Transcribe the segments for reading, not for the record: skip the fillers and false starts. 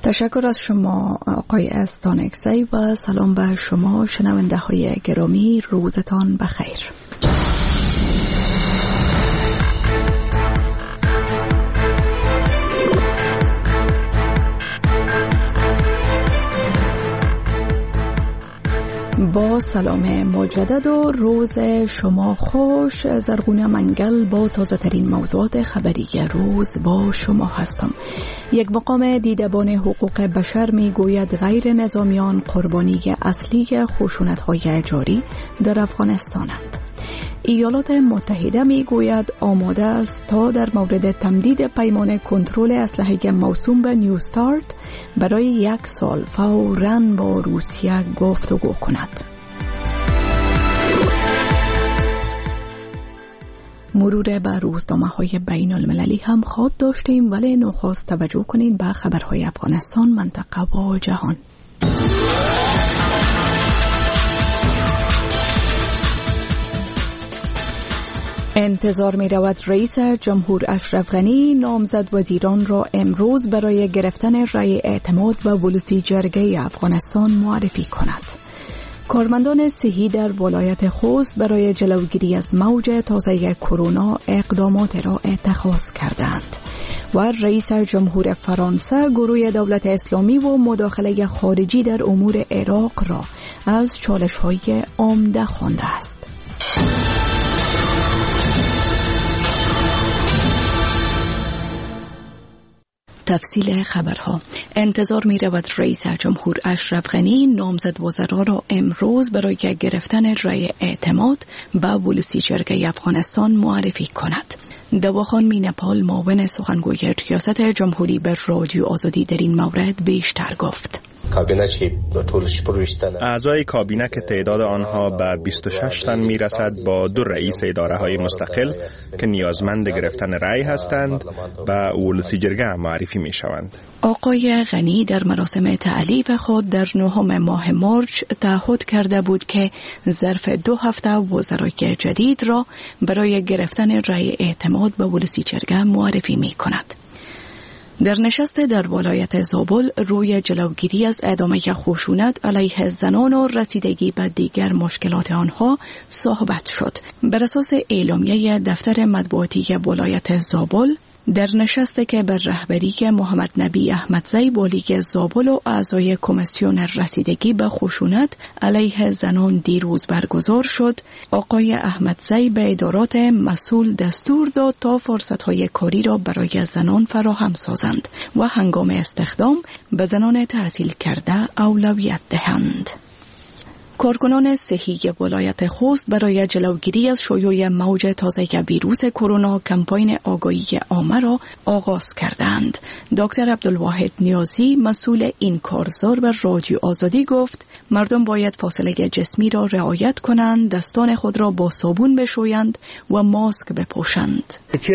تشکر از شما آقای استانکزی و سلام به شما شنونده های گرامی، روزتان بخیر. با سلام مجدد و روز شما خوش. زرغونه منگل با تازه ترین موضوعات خبری روز با شما هستم. یک مقام دیدبان حقوق بشر می گوید غیر نظامیان قربانی اصلی خشونت‌های جاری در افغانستانند. ایالات متحده می گوید آماده است تا در مورد تمدید پیمان کنترل اسلحه موسوم به نیو استارت برای 1 سال فوراً با روسیه گفتگو کند. مرور بر روزنامه‌های بین المللی هم خواهد داشتیم، ولی نخست توجه کنید به خبرهای افغانستان، منطقه و جهان. انتظار می رود رئیس جمهور اشرف غنی نامزد وزیران را امروز برای گرفتن رأی اعتماد به ولسی جرگه افغانستان معرفی کند. کارمندان صحی در ولایت خوست برای جلوگیری از موج تازه کرونا اقدامات را اتخاذ کردند و رئیس جمهور فرانسه گروه دولت اسلامی و مداخله خارجی در امور عراق را از چالش‌های عمده خوانده است. تفصیل خبرها. انتظار می رود رئیس جمهور اشرف غنی نامزد وزرا را امروز برای گرفتن رأی اعتماد به ولسی جرگه افغانستان معرفی کند. دواخان مینپال معاون سخنگوی ریاست جمهوری به رادیو آزادی در این مورد بیشتر گفت. اعضای کابینه که تعداد آنها به 26 تن میرسد با 2 رئیس اداره های مستقل که نیازمند گرفتن رأی هستند به ولسی جرگه معرفی می شوند. آقای غنی در مراسم تعلیف خود در 9 ماه مارچ تعهد کرده بود که ظرف 2 هفته وزرای جدید را برای گرفتن رأی اعتماد به ولسی جرگه معرفی می کند. در نشست در ولایت زابل روی جلوگیری از ادامه خشونت علیه زنان و رسیدگی به دیگر مشکلات آنها صحبت شد. بر اساس اعلامیه دفتر مطبوعاتی ولایت زابل، در نشستی که بر رهبری محمد نبی احمدزی والی زابل و اعضای کمیسیون رسیدگی به خشونت علیه زنان دیروز برگزار شد، آقای احمدزی به ادارات مسئول دستور داد تا فرصت‌های کاری را برای زنان فراهم سازند و هنگام استخدام به زنان تحصیل کرده اولویت دهند. کارکنان صحی ولایت خوست برای جلوگیری از شیوع موج تازه ویروس کرونا کمپاین آگاهی عامه را آغاز کردند. دکتر عبدالواحد نیازی مسئول این کارزار به رادیو آزادی گفت مردم باید فاصله جسمی را رعایت کنند، دستان خود را با صابون بشویند و ماسک بپوشند.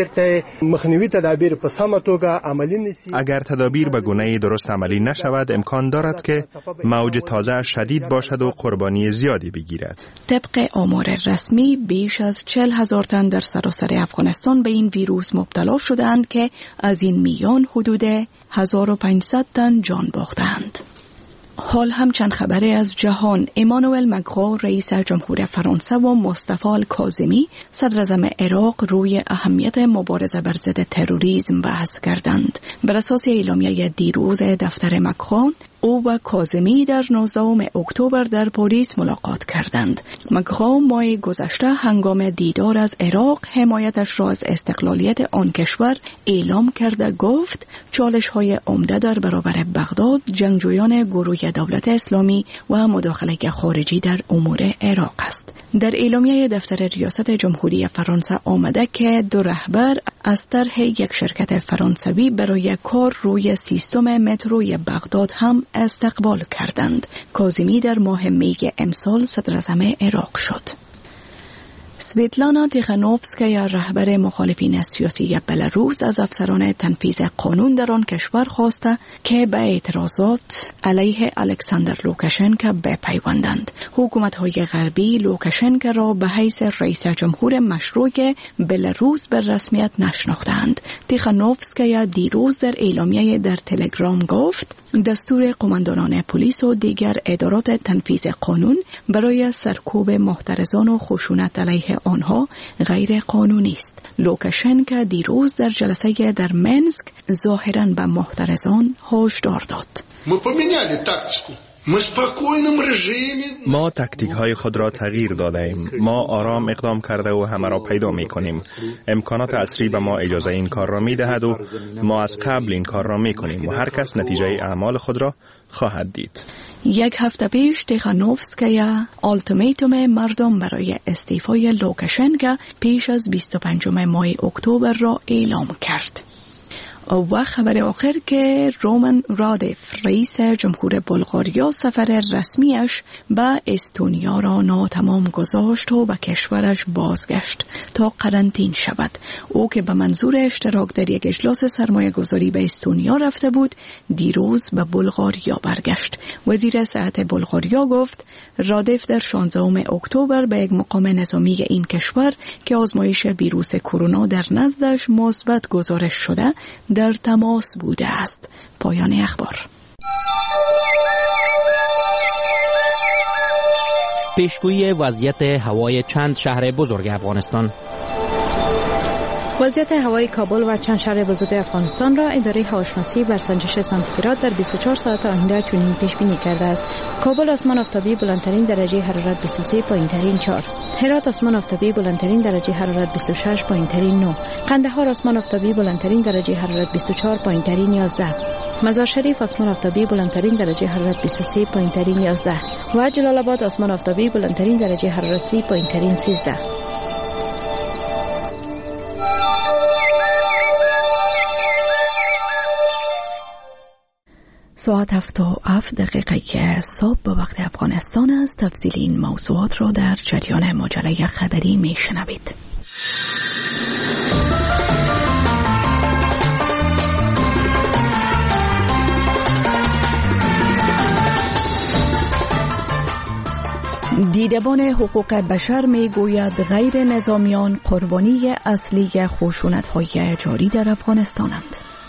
اگر تدابیر به گونه درست عملی نشود امکان دارد که موج تازه شدید باشد و قربانی زیادی بگیرد. طبق آمار رسمی بیش از 40,000 تن در سراسر افغانستان به این ویروس مبتلا شدند که از این میان حدود 1500 تن جان باختند. حال هم چند خبره از جهان. امانوئل مکرون رئیس جمهور فرانسه و مصطفی الکاظمی صدر اعظم عراق روی اهمیت مبارزه بر ضد تروریسم بحث کردند. بر اساس اعلامیه دیروز دفتر مکرون، او و کاظمی در 19 اکتبر در پاریس ملاقات کردند. مکرون ماه گذشته هنگام دیدار از عراق حمایتش را از استقلالیت آن کشور اعلام کرده گفت چالش‌های عمده در برابر بغداد، جنگجویان گروه دولت اسلامی و مداخله خارجی در امور عراق است. در اعلامیه دفتر ریاست جمهوری فرانسه آمده که 2 رهبر از طرح یک شرکت فرانسوی برای کار روی سیستم متروی بغداد هم استقبال کردند. کاظمی در ماه می امسال صدر اعظم عراق شد. سویتلانا تیخانوفسکایا رهبر مخالفین سیاسی بلاروس از افسران تنفیذ قانون در آن کشور خواسته که به اعتراضات علیه الکساندر لوکاشنکو بپیوندند. حکومت‌های غربی لوکاشنکو را به حیث رئیس جمهور مشروع بلاروس به رسمیت نشناختند. تیخانوفسکایا دیروز در اعلامیه در تلگرام گفت دستور قماندانان پلیس و دیگر ادارات تنفیذ قانون برای سرکوب محترزان و خشونت علیه آنها غیر قانونی است. لوکاشنکو دیروز در جلسه در منسک ظاهراً به محترزان هشدار داد. ما تاکتیک های خود را تغییر داده ایم. ما آرام اقدام کرده و همه را پیدا می کنیم. امکانات عصری به ما اجازه این کار را می دهد و ما از قبل این کار را می کنیم و هر کس نتیجه اعمال خود را خواهد دید. یک هفته پیش تیخانوفسکایا التیماتوم مردم برای استعفای لوکاشنکو پیش از 25 ماه اکتبر را اعلام کرد. و خبر آخر که رومان رادف رئیس جمهور بلغاریا سفر رسمیش به استونیا را ناتمام گذاشت و به کشورش بازگشت تا قرنطین شود. او که به منظور اشتراک در یک اجلاس سرمایه گذاری به استونیا رفته بود دیروز به بلغاریا برگشت. وزیر صحت بلغاریا گفت رادف در 16 اکتبر به یک مقام نظامی این کشور که آزمایش ویروس کرونا در نزدش مثبت گزارش شده در تماس بوده است. پایان اخبار. پیشگویی وضعیت هوای چند شهر بزرگ افغانستان. وضعیت هوای کابل و چند شهر بزرگ افغانستان را اداره هواشناسی بر سنجش سانتیگراد در 24 ساعت آینده چنین پیش بینی کرده است. کابل آسمان آفتابی بلندترین درجه حرارت 23، پایینترین 4. هرات آسمان آفتابی بلندترین درجه حرارت 26، پایینترین 9. قندهار آسمان آفتابی بلندترین درجه حرارت 24، پایینترین 11. مزار شریف آسمان آفتابی بلندترین درجه حرارت 23، پایینترین 11 و جلال آباد آسمان آفتابی بلندترین درجه حرارت 30، پایینترین 13. ساعت 7:07 صبح به وقت افغانستان است. تفصیل این موضوعات را در جریان مجله خبری میشنوید. دیدبان حقوق بشر میگوید غیر نظامیان قربانی اصلی خشونت‌های جاری در افغانستانند.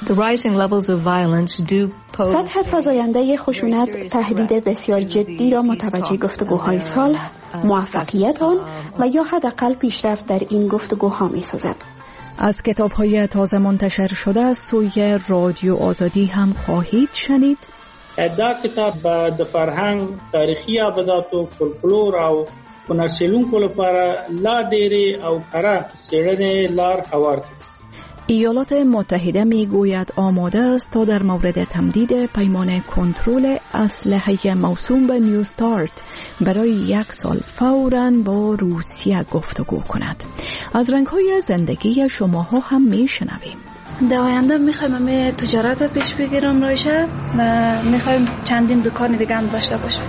سطح فزاینده خشونت تهدید بسیار جدی را متوجه گفتگوهای صلح، موفقیت آن و یا حداقل پیشرفت در این گفتگوها می‌سازد. از کتاب‌های تازه منتشر شده از سوی رادیو آزادی هم خواهید شنید. دا کتاب د فرهنګ تاریخي ابدات او فولکلور او هنرسیلونکو لپاره لا ډېرې او کره څېړنې لار هوار کړي. ایالات متحده میگوید آماده است تا در مورد تمدید پیمان کنترل اسلحه موسوم به نیو استارت برای 1 سال فوراً با روسیه گفتگو کند. از رنگ‌های زندگی شماها هم میشنویم. در آینده میخوایم همه تجارت پیش بگیرم رایشه و میخوایم چندین دکان دیگه هم داشته باشیم.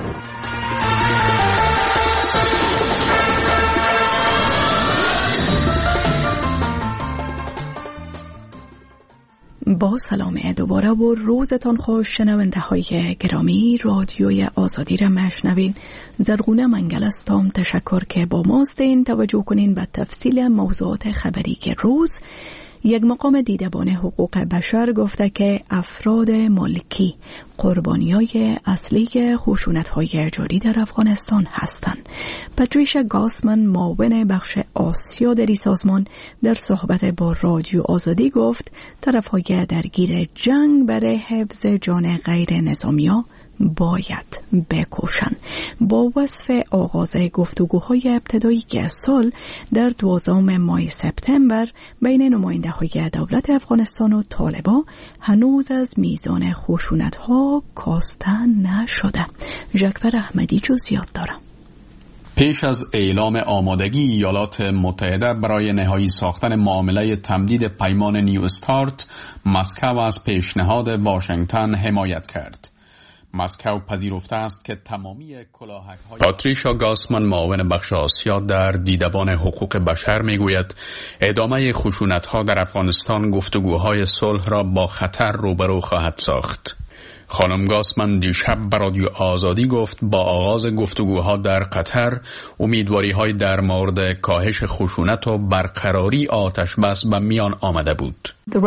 با سلام دوباره و روزتان خوش شنونده های گرامی. رادیوی آزادی را مشنوین. زرغونه منگل استم. تشکر که با ماستین. توجه کنین به تفصیل موضوعات خبری که روز. یک مقام دیدبان حقوق بشر گفته که افراد مالکی قربانیای اصلی خشونت‌های جاری در افغانستان هستند. پاتریشا گاسمن معاون بخش آسیا در این سازمان در صحبت با رادیو آزادی گفت طرف‌های درگیر جنگ برای حفظ جان غیر نظامی‌ها باید بکوشند. با وصف آغاز گفتگوهای ابتدایی سال در 12 ماه سپتامبر بین نماینده‌های دولت افغانستان و طالبان هنوز از میزان خشونت‌ها کاسته نشده. ژکفر احمدی جزئیات دارد. پیش از اعلام آمادگی ایالات متحده برای نهایی ساختن معامله تمدید پیمان نیو استارت، مسکو از پیشنهاد واشنگتن حمایت کرد. مسکو پذیرفته است که تمامی کلاهک‌های پاتریشا گاسمان معاون بخش آسیا در دیدبان حقوق بشر میگوید ادامه خشونت‌ها در افغانستان گفتگوهای صلح را با خطر روبرو خواهد ساخت. خانم گاسمان دیشب به رادیو آزادی گفت با آغاز گفتگوها در قطر امیدواری‌های در مورد کاهش خشونت و برقراری آتش بس به میان آمده بود.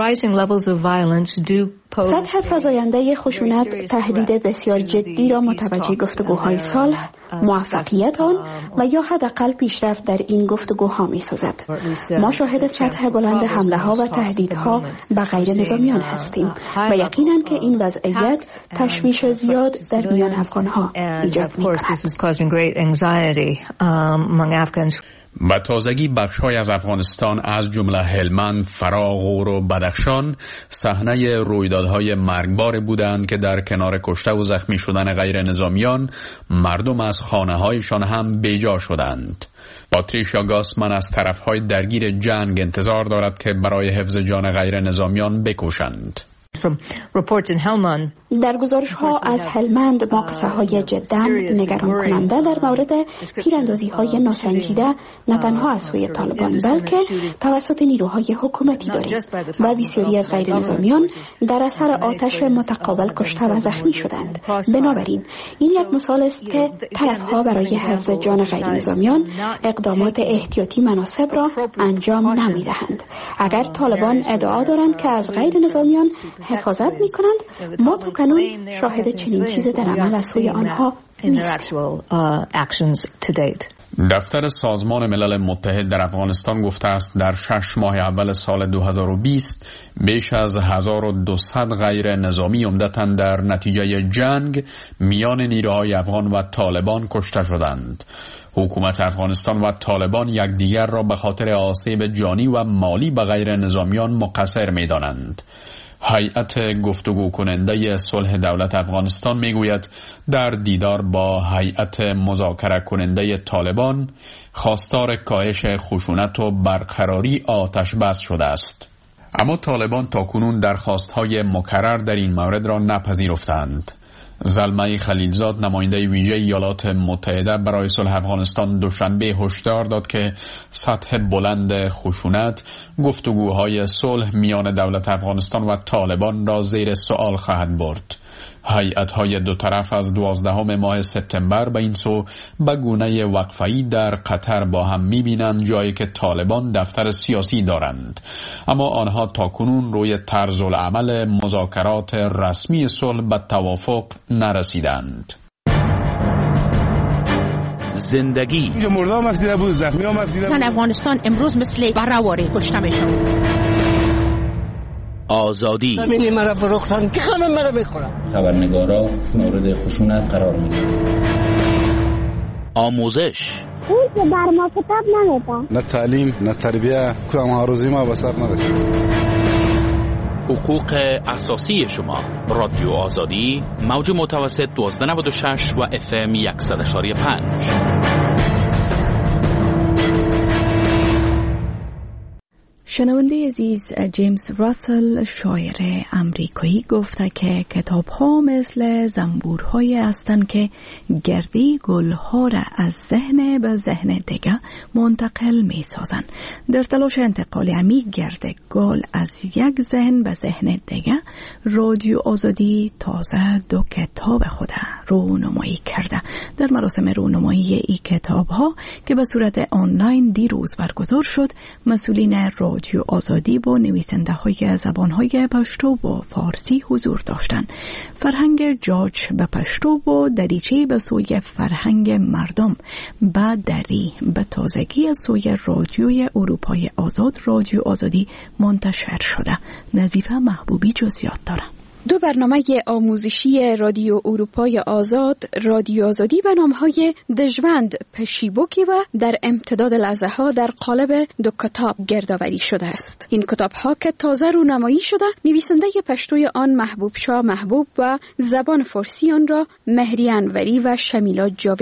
سطح فزاینده خشونت تهدید بسیار جدی را متوجه گفتگوهای صلح، موفقیت آن و یا حداقل پیشرفت در این گفتگوها می‌سازد. ما شاهد سطح بلند حمله‌ها و تهدیدها به غیر نظامیان هستیم و یقیناً که این وضعیت تشویش زیاد در میان افغان‌ها ایجاد می‌کند. به تازگی بخش‌های از افغانستان از جمله هلمند، فرا، غور و بدخشان صحنه رویدادهای مرگبار بودند که در کنار کشته و زخمی شدن غیر نظامیان مردم از خانه‌هایشان هم بیجا شدند. پاتریشا گاسمان از طرف‌های درگیر جنگ انتظار دارد که برای حفظ جان غیر نظامیان بکوشند. در گزارش‌ها از هلمند ما قصه‌های جداً نگران کننده در مورد تیراندازی‌های ناسنجیده نه تنها از سوی طالبان بلکه توسط نیروهای حکومتی داریم و بسیاری از غیر نظامیان در اثر آتش متقابل کشته و زخمی شدند. بنابراین این یک مثال است که طرف‌ها برای حفظ جان غیر نظامیان اقدامات احتیاطی مناسب را انجام نمی‌دهند. اگر طالبان ادعا دارند که از غیر نظامیان حفاظت می‌کنند، ما تا کنون شاهد چنین چیز در عمل از سوی آنها نیستیم. دفتر سازمان ملل متحد در افغانستان گفته است در 6 ماه اول سال 2020 بیش از 1200 غیر نظامی عمدتاً در نتیجه جنگ میان نیروهای افغان و طالبان کشته شدند. حکومت افغانستان و طالبان یکدیگر را به خاطر آسیب جانی و مالی به غیر نظامیان مقصر می‌دانند. هیئت گفتگو کننده صلح دولت افغانستان میگوید در دیدار با هیئت مذاکره کننده طالبان خواستار کاهش خشونت و برقراری آتش بس شده است. اما طالبان تاکنون درخواست‌های مکرر در این مورد را نپذیرفتند. زلمه خلیلزاد نماینده ویژه ایالات متحده برای صلح افغانستان دوشنبه هشدار داد که سطح بلند خشونت گفتگوهای صلح میان دولت افغانستان و طالبان را زیر سوال خواهد برد. هیئت‌های دو طرف از 12 ماه سپتامبر به این سو به گونه وقفه‌ای در قطر با هم می‌بینند، جایی که طالبان دفتر سیاسی دارند، اما آنها تاکنون روی طرز العمل مذاکرات رسمی صلح به توافق نرسیدند. زندگی اینجا مردا هم افدیده بود، زخمی هم افدیده بود. زن افغانستان امروز مثل برآواره کشته میشن. آزادی همین مرا فروختن که همه مرا میخورن. خبرنگارا مورد خشونت قرار میگیرن. آموزش اون که بر ما کتاب نمیدن، نه تعلیم نه تربیه، کدام آروزی ما به سر نرسید. حقوق اساسی شما. رادیو آزادی موج متوسط 1296 و FM 100.5. شنونده عزیز، جیمز راسل شاعر امریکایی گفته که کتاب‌ها مثل زنبورهایی هستند که گردی گل‌ها را از ذهن به ذهن دیگر منتقل می‌سازند. در تلاش انتقال عمیق گرد گل از یک ذهن به ذهن دیگر، رادیو آزادی تازه 2 کتاب خود رونمایی کرده. در مراسم رونمایی این کتاب‌ها که به صورت آنلاین دیروز برگزار شد، مسئولین رادیو آزادی با نویسنده های زبان های پشتو و فارسی حضور داشتند. فرهنگ جاج به پشتو و دریچه به سوی فرهنگ مردم به دری به تازگی از سوی رادیوی اروپای آزاد، رادیو آزادی منتشر شده. نظیفه محبوبی جزئیات داره. 2 برنامه آموزشی رادیو اروپای آزاد، رادیو آزادی به نام‌های دژوند پشیبوکی و در امتداد لحظه ها در قالب 2 کتاب گردآوری شده است. این کتاب‌ها که تازه رونمایی شده، نویسنده پشتوی آن محبوب شاه محبوب و زبان فارسی آن را مهری انوری و شمیلا جاوید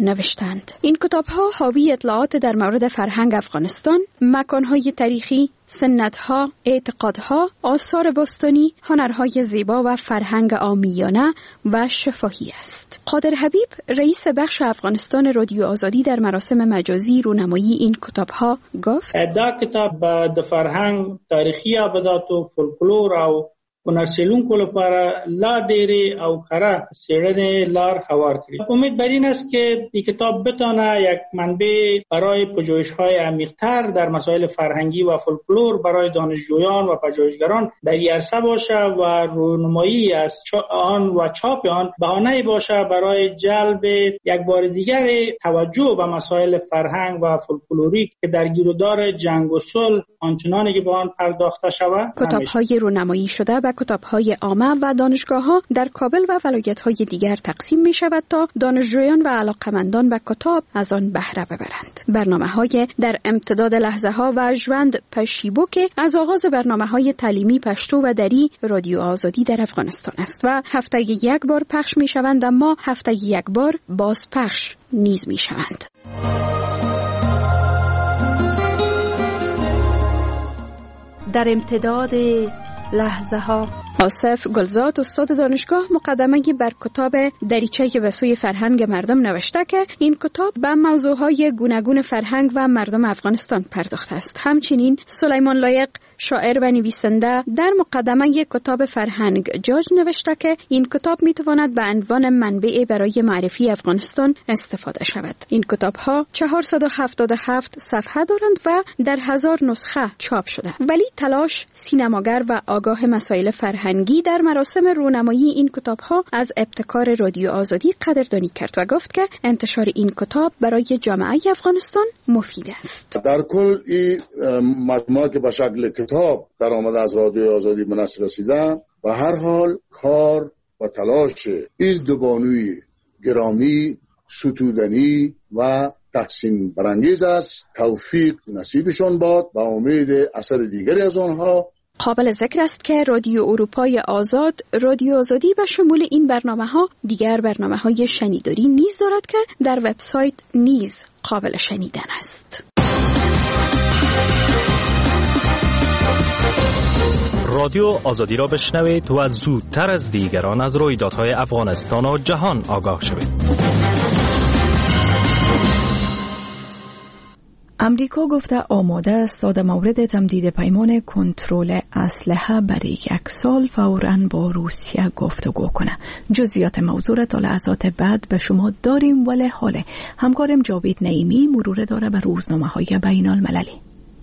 نوشتند. این کتاب‌ها حاوی اطلاعات در مورد فرهنگ افغانستان، مکان‌های تاریخی، سنت‌ها، اعتقادها، آثار باستانی، هنرهای زیبا و فرهنگ عامیانه و شفاهی است. قادر حبیب، رئیس بخش افغانستان رادیو آزادی، در مراسم مجازی رونمایی این کتاب‌ها گفت: دا کتاب د فرهنگ تاریخي ابدات او فولکلور او ونرسلونکو لپاره لا ډېرې او کره څېړنې لار هوار کړي. امید بر این است که این کتاب بتونه یک منبع برای پژوهش‌های عمیق‌تر در مسائل فرهنگی و فولکلور برای دانشجویان و پژوهشگران در این عرصه باشه و رونمایی از آن و چاپ آن بهانه‌ای باشه برای جلب یک بار دیگر توجه به مسائل فرهنگ و فولکلوری که در گیرودار جنگ و صلح آنچنانی که به آن پرداخته شود. کتاب‌های رونمایی شده و کتاب‌های عامه و دانشگاه‌ها در کابل و ولایت‌های دیگر تقسیم می‌شود تا دانشجویان و علاقه‌مندان به کتاب از آن بهره ببرند. برنامه‌های در امتداد لحظه‌ها و ژوند پشیبو که از آغاز برنامه‌های تعلیمی پشتو و دری رادیو آزادی در افغانستان است و هفته‌ای یک بار پخش می‌شوند، اما هفته‌ای یک بار باز پخش نیز می‌شوند. در امتداد لحظه ها. آصف گلزاد، استاد دانشگاه، مقدمه بر کتاب دریچه به سوی فرهنگ مردم نوشته که این کتاب به موضوعهای گوناگون فرهنگ و مردم افغانستان پرداخته است. همچنین سلیمان لایق، شاعر و نویسنده، در مقدمه کتاب فرهنگ جاج نوشته که این کتاب میتواند به عنوان منبع برای معرفی افغانستان استفاده شود. این کتاب‌ها 477 صفحه دارند و در 1000 نسخه چاپ شده. ولی تلاش سینماگر و آگاه مسائل فرهنگی در مراسم رونمایی این کتاب‌ها از ابتکار رادیو آزادی قدردانی کرد و گفت که انتشار این کتاب برای جامعه افغانستان مفید است. در کل این مجموعه که به شکل کتاب در آمده از رادیو آزادی به نشر رسیده و هر حال کار و تلاش این دو بانوی گرامی ستودنی و تحسین برانگیز است. توفیق نصیبشان باد و امید اثر دیگری از آنها. قابل ذکر است که رادیو اروپای آزاد، رادیو آزادی و شمول این برنامه‌ها دیگر برنامه‌های شنیداری نیز دارد که در وبسایت نیز قابل شنیدن است. رادیو آزادی را بشنوید و زودتر از دیگران از رویدادهای افغانستان و جهان آگاه شوید. امریکا گفته آماده است تا در مورد تمدید پیمان کنترل اسلحه برای 1 سال فوراً با روسیه گفتگو کنه. جزئیات موضوع را تا لحظات بعد به شما داریم، ولی حال همکارم جاوید نعیمی مرور داره به روزنامه‌های بین المللی.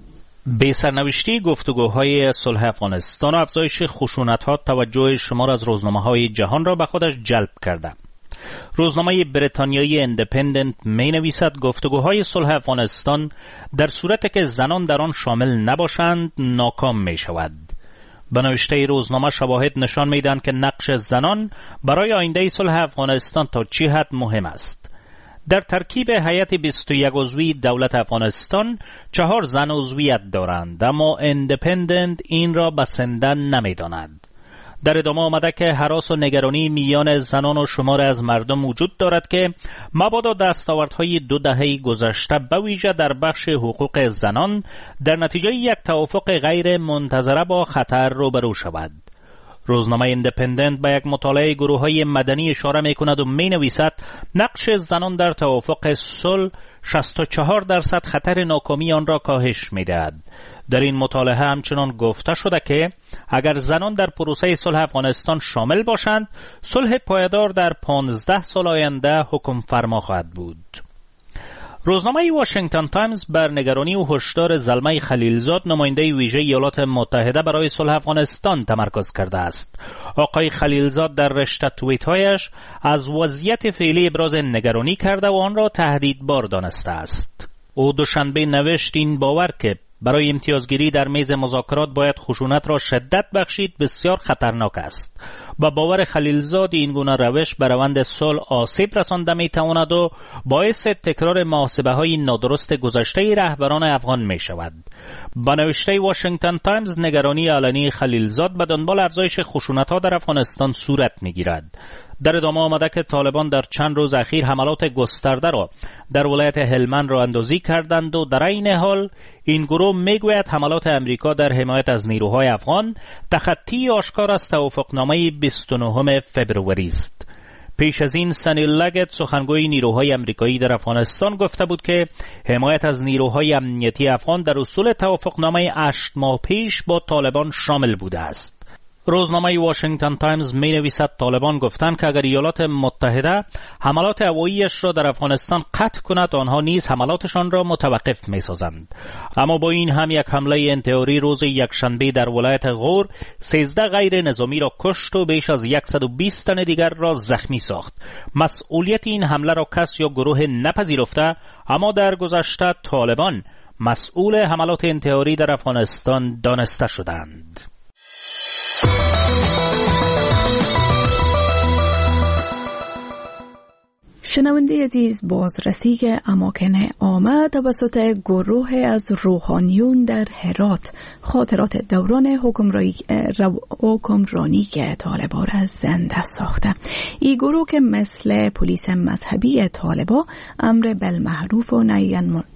به سرنوشتی گفتگوهای صلح افغانستان و افزایش خشونت‌ها توجه شما را از روزنامه‌های جهان را به خودش جلب کرده. روزنامه بریتانیایی اندیپندنت می نویسد گفتگوهای صلح افغانستان در صورتی که زنان در آن شامل نباشند ناکام می شود. به نوشته روزنامه شواهد نشان می دهند که نقش زنان برای آینده صلح افغانستان تا چه حد مهم است. در ترکیب هیئت 21 عضوی دولت افغانستان 4 زن عضویت دارند، اما اندیپندنت این را بسنده نمی داند. در ادامه آمده که هراس و نگرانی میان زنان و شمار از مردم وجود دارد که مبادا دستاوردهای 2 دهه گذشته به ویژه در بخش حقوق زنان در نتیجه یک توافق غیر منتظره با خطر روبرو شود. روزنامه اندیپندنت به یک مطالعه گروه‌های مدنی اشاره می‌کند و می‌نویسد نقش زنان در توافق صلح 64% خطر ناکامی آن را کاهش می‌دهد. در این مطالعه همچنان گفته شده که اگر زنان در پروسه صلح افغانستان شامل باشند، صلح پایدار در 15 سال آینده حکم فرما خواهد بود. روزنامه واشنگتن تایمز بر نگرانی و هشدار زلمه خلیلزاد، نماینده ویژه ایالات متحده برای صلح افغانستان، تمرکز کرده است. آقای خلیلزاد در رشته توییت‌هایش از وضعیت فعلی ابراز نگرانی کرده و آن را تهدیدبار دانسته است. او دوشنبه نوشت این باور که برای امتیازگیری در میز مذاکرات باید خشونت را شدت بخشید بسیار خطرناک است. با باور خلیلزاد این گونه روش به روند صلح آسیب رسانده میتواند و باعث تکرار محاسبه‌های نادرست گذشته رهبران افغان میشود. با نوشته واشنگتن تایمز نگرانی علنی خلیلزاد به دنبال افزایش خشونت‌ها در افغانستان صورت میگیرد. در ادامه آمده که طالبان در چند روز اخیر حملات گسترده را در ولایت هلمند را اندازی کردند و در این حال این گروه میگوید حملات امریکا در حمایت از نیروهای افغان تخطی آشکار از توافقنامه 29 فبروری است. پیش از این سنی لگت سخنگوی نیروهای امریکایی در افغانستان گفته بود که حمایت از نیروهای امنیتی افغان در اصول توافقنامه 8 ماه پیش با طالبان شامل بوده است. روزنامه واشنگتن تایمز می نویسد طالبان گفتند که اگر ایالات متحده حملات هواییش را در افغانستان قطع کند آنها نیز حملاتشان را متوقف می سازند. اما با این هم یک حمله انتحاری روز یکشنبه در ولایت غور 13 غیر نظامی را کشت و بیش از 120 تن دیگر را زخمی ساخت. مسئولیت این حمله را کس یا گروه نپذیرفته، اما در گذشته طالبان مسئول حملات انتحاری در افغانستان دانسته شدند. شنونده عزیز، بازرسی اماکن عامه توسط گروه از روحانیون در هرات خاطرات دوران حکمرانی که طالبان را زنده ساخته. این گروه که مثل پلیس مذهبی طالبان امر بالمعروف و نهی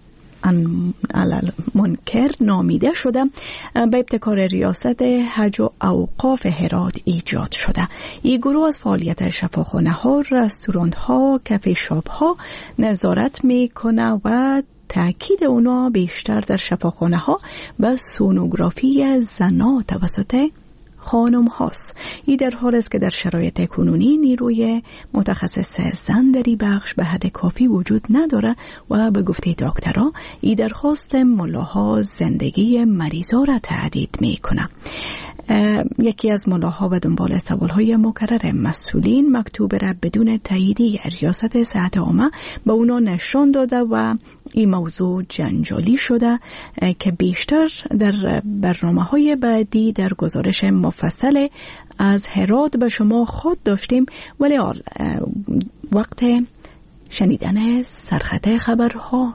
عن المنکر نامیده شده، به ابتکار ریاست حج و اوقاف هرات ایجاد شده. این گروه از فعالیت شفاخانه ها، رستوران ها، کافه شاپ ها نظارت میکنه و تأکید اونا بیشتر در شفاخانه ها و سونوگرافی زنا توسط خانم هاست. این در حال است که در شرایط کنونی نیروی متخصص زن در این بخش به حد کافی وجود نداره و به گفته دکترها این درخواست ملاها زندگی مریضا را تهدید میکنه. یکی از ملاها و دنبال سوالهای مکرر مسئولین مکتوب را بدون تاییدی ریاست صحت عامه به اونا نشان داده و این موضوع جنجالی شده که بیشتر در برنامه‌های بعدی در گزارش مفصل از هرات به شما خود داشتیم، ولی وقت شنیدن سرخط خبرها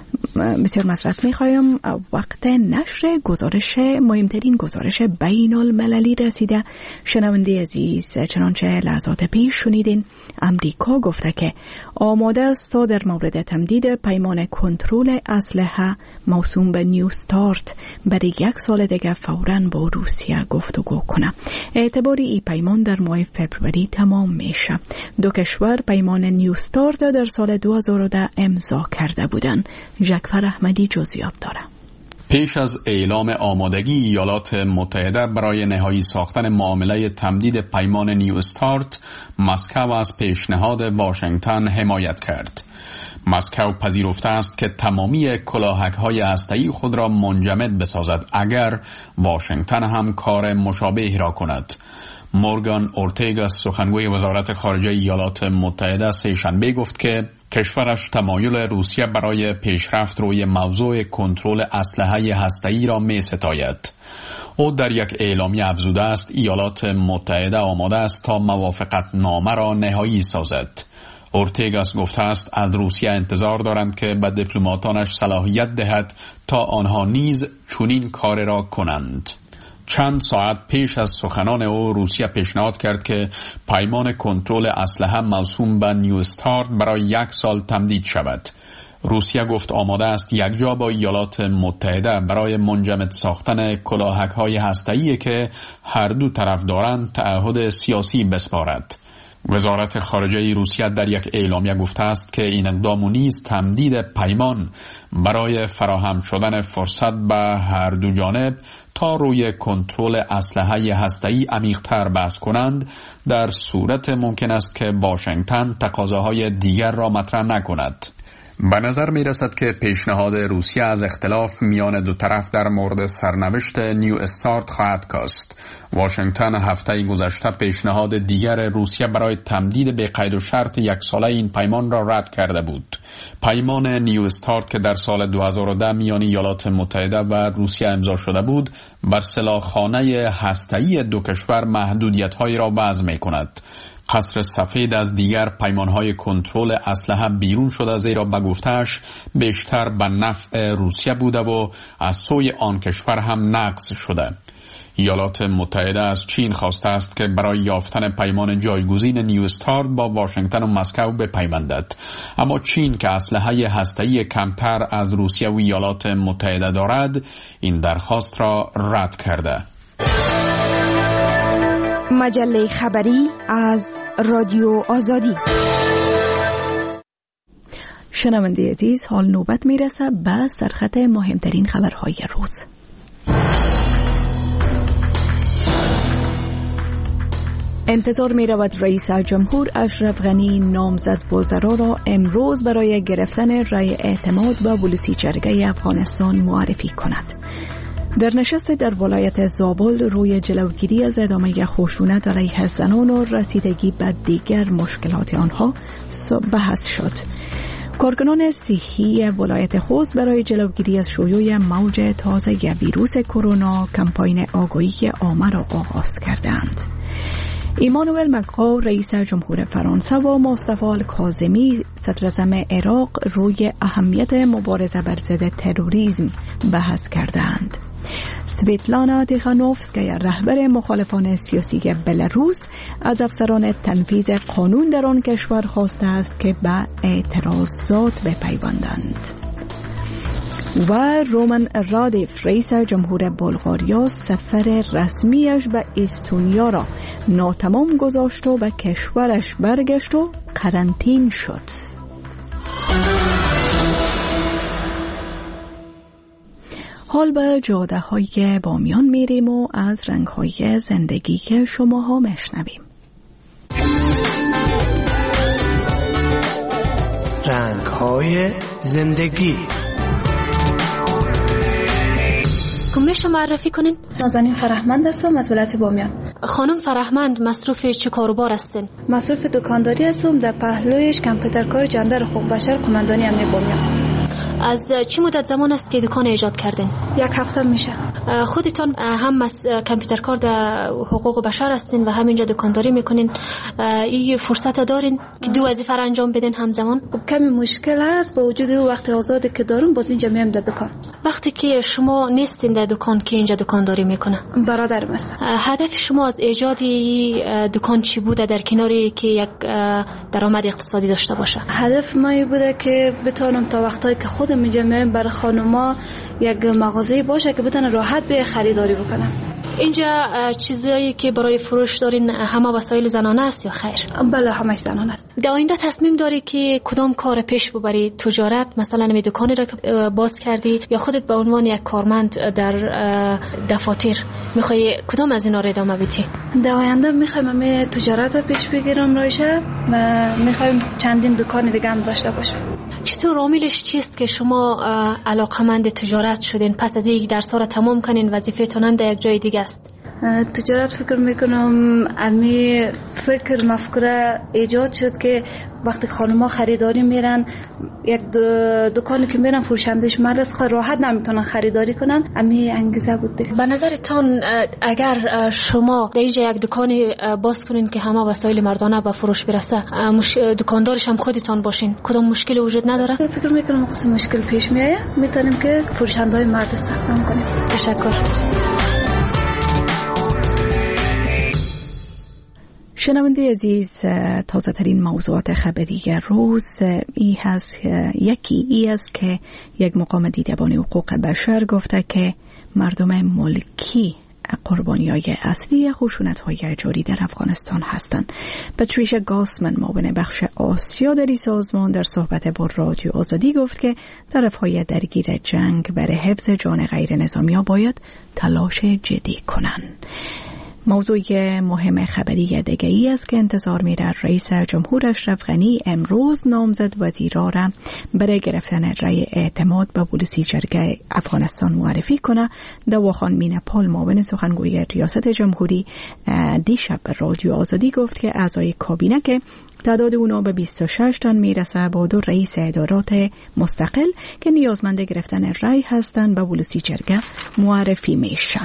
بسیار مصرف می‌خوایم. وقت نشر گزارش مهمترین گزارش بین المللی رسیده. شنونده عزیز، چنانچه لحظات پیش شنیدین، امریکا گفته که آماده است تا در مورد تمدید پیمان کنترل اسلحه موسوم به نیو استارت برای 1 سال دیگر فوراً با روسیه گفتگو کنه. اعتباری این پیمان در ماه فبروری تمام میشه. دو کشور پیمان نیو استارت در سال 2010 امضا کرده بودند. جعفر احمدی جزئیات داره. پیش از اعلام آمادگی ایالات متحده برای نهایی ساختن معامله تمدید پیمان نیو استارت، مسکو از پیشنهاد واشنگتن حمایت کرد. مسکو پذیرفته است که تمامی کلاهک‌های هسته‌ای خود را منجمد بسازد اگر واشنگتن هم کار مشابه را کند. مورگان اورتگا سخنگوی وزارت خارجه ایالات متحده سه‌شنبه گفت که کشورش تمایل روسیه برای پیشرفت روی موضوع کنترل اسلحه هسته‌ای را می‌ستاید. او در یک اعلامیه افزوده است ایالات متحده آماده است تا موافقت نامه را نهایی سازد. اورتگاس گفته است از روسیه انتظار دارند که به دیپلماتانش صلاحیت دهد تا آنها نیز چنین کار را کنند. چند ساعت پیش از سخنان او روسیه پیشنهاد کرد که پیمان کنترل اسلحه موسوم به نیو استارت برای 1 سال تمدید شود. روسیه گفت آماده است یکجا با ایالات متحده برای منجمد ساختن کلاهک‌های هسته‌ای که هر دو طرف دارند تعهد سیاسی بسپارد. وزارت خارجه روسیه در یک اعلامیه گفته است که این اقدام نیز تمدید پیمان برای فراهم شدن فرصت به هر دو جانب تا روی کنترل اسلحه هسته‌ای عمیق‌تر بحث کنند در صورت ممکن است که واشنگتن تقاضاهای دیگر را مطرح نکند. به نظر می رسد که پیشنهاد روسیه از اختلاف میان دو طرف در مورد سرنوشت نیو استارت خواهد کاست. واشنگتن هفته گذشته پیشنهاد دیگر روسیه برای تمدید به قید و شرط 1 ساله این پیمان را رد کرده بود. پیمان نیو استارت که در سال 2010 میان ایالات متحده و روسیه امضا شده بود، بر سلاحخانه هسته‌ای دو کشور محدودیت‌هایی را وضع می‌کند. قصر سفید از دیگر پیمانهای کنترل اسلحه بیرون شده، زیرا به گفته‌اش بیشتر به نفع روسیه بوده و از سوی آن کشور هم نقض شده. ایالات متحده از چین خواسته است که برای یافتن پیمان جایگزین نیو استارت با واشنگتن و مسکو بپیوندد، اما چین که اسلحه هسته‌ای کمتر از روسیه و ایالات متحده دارد این درخواست را رد کرده. مجله خبری از رادیو آزادی. شنونده عزیز، حال نوبت میرسه به سرخط مهمترین خبرهای روز. انتظار می رود رئیس جمهور اشرف غنی نامزد وزرا را امروز برای گرفتن رأی اعتماد به ولسیجرگه افغانستان معرفی کند. در نشست در ولایت زابل روی جلوگیری از ادامه خشونت علیه زنان و رسیدگی به دیگر مشکلات آنها بحث شد. کارکنان صحی ولایت خوست برای جلوگیری از شیوع موج تازه ویروس کرونا کمپاین آگاهی عامه را آغاز کردند. ایمانوئل مکرون رئیس جمهور فرانسه و مصطفی الکاظمی صدراعظم عراق روی اهمیت مبارزه بر ضد تروریسم بحث کردند. سویتلانا تیخانوفسکایا رهبر مخالفان سیاسی بلاروس از افسران تنفیذ قانون در آن کشور خواسته است که به اعتراضات بپیوندند. و رومن رادیف رئیس جمهور بلغاریا سفر رسمیش به استونیا را ناتمام گذاشت و به کشورش برگشت و قرنطین شد. حال به جاده های بامیان میریم و از رنگ های زندگی که شما ها مشنویم. رنگ های زندگی. میشه معرفی کنین؟ نازنین فرهمند هستم از ولایت بامیان. خانم فرهمند مصروف چه کاروبار هستین؟ مصروف دکانداری هستم، در پهلویش کامپیوترکار جندر خوب بشر قماندانی امنیت بامیان. از چه مدت زمان است که دکان ایجاد کردین؟ 1 هفته میشه. خودتان هم کامپیوترکار در حقوق بشر هستین و همینجا دکانداری میکنین. این فرصت دارین که 2 وظیفه را انجام بدین همزمان؟ کمی مشکل است، با وجود وقت آزادی که دارم باز اینجا میام در دکان. وقتی که شما نیستین در دکان که اینجا دکانداری میکنه؟ برادرم است. هدف شما از ایجاد دکان چی بوده در کناری که یک درآمد اقتصادی داشته باشه؟ هدف ما این بوده که بتونم تا وقتایی که خودم اینجا میام برای خانوما یک مغازه باشه که بتونن راحت به خریداری بکنن. اینجا چیزایی که برای فروش دارین همه وسایل زنانه است یا خیر؟ بله همش زنانه است. در آینده تصمیم داری که کدام کار پیش ببری؟ تجارت مثلا می دکانی را باز کردی یا خودت به عنوان یک کارمند در دفاتر میخوای کدام از اینا را ادامه بدی؟ در آینده میخوایم تجارت را پیش بگیرم رایشه و میخوایم چندین دکان دیگه هم داشته باشم. چطور عاملش چیست که شما علاقمند تجارت شدین؟ پس از اینکه درس‌ها را تمام کنین وظیفه‌تون هم در یک جای دیگه است. تجارت فکر میکنم امی فکر مفکوره ایجاد شد که وقتی خانوما خریداری میرن یک دکانی که میرن فروشندش مرز راحت نمیتونن خریداری کنن، امی انگیزه بوده. به نظرتان اگر شما در اینجا یک دکانی باز کنین که همه وسایل مردانه به فروش برسه، دکاندارش هم خودتان باشین، کدام مشکلی وجود نداره؟ فکر میکنم خیلی مشکل پیش میایه، میتونیم که فروشندهای مرد استخدام کنیم. تشکر. شنونده عزیز، تازه ترین موضوعات خبری روز یکی است که یک مقام دیدبان حقوق بشر گفته که مردم ملکی قربانی‌های اصلی خشونت‌های جاری در افغانستان هستند. پاتریشیا گاسمن معاون بخش آسیا در این سازمان در صحبت با رادیو آزادی گفت که طرف‌های درگیر جنگ برای حفظ جان غیر نظامی‌ها باید تلاش جدی کنند. موضوع مهم خبری دیگری است که انتظار می‌رود رئیس جمهور اشرف غنی امروز نامزد وزیرا را برای گرفتن رأی اعتماد به ولسیجرگه افغانستان معرفی کنه. دواخان مینپال معاون سخنگوی ریاست جمهوری دیشب به رادیو آزادی گفت که اعضای کابینه که تعداد اونا به 26 تن میرسه با 2 رئیس ادارات مستقل که نیازمند گرفتن رأی هستند به ولسیجرگه معرفی میشن.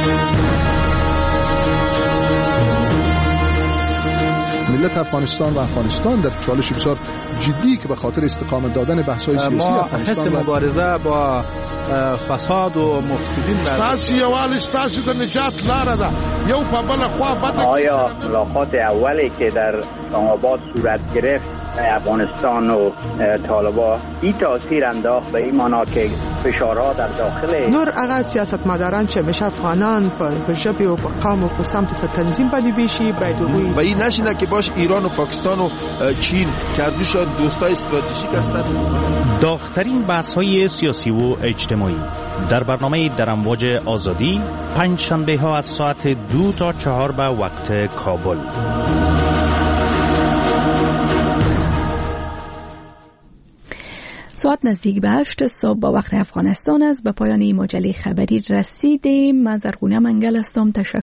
ملت افغانستان و افغانستان در چالش بسیار جدی که به خاطر استقامت دادن بحث‌های سیاسی افغانستان ما حس مبارزه با فساد و مفسدین ستاسو یوال ستاسو د نجات لاره ده یو په بل خوا بده. آیا ملاقات اولی که در اسلام آباد صورت گرفت افغانستان و طالبان این تاثیر انداخت به این معنا که فشارها در داخل نور هغه سیاستمداران چې مشه افغانان په ژبه او په قوم او په سمت په تنظیم باندې بشي باید وي و این نشینه که باش ایران و پاکستان و چین کردوشان دوستای استراتژیک هستند. داغ‌ترین بحث‌های سیاسی و اجتماعی در برنامه در امواج آزادی پنج شنبه ها از ساعت 2 تا 4 به وقت کابل. ساعت نزدیک به 8 صبح با وقت افغانستان است. به پایان این مجله خبری رسیدیم. من زرغونه منگل هستم. تشکر